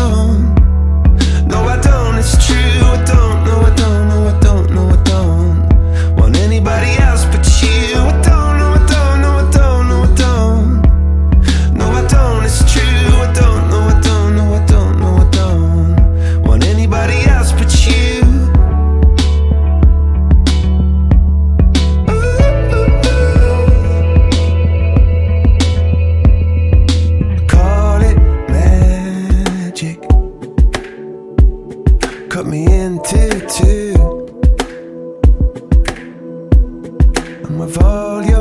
don't. No, I don't, it's true, I don't. No, I don't, no, I don't, no, I don't want anybody else but you. I don't, no, I don't, no, I don't, no, I don't. No, I don't, it's true, I don't. No, I don't, no, I don't, no, I don't want anybody else but you. Call it magic. Cut me into two. I'm with all your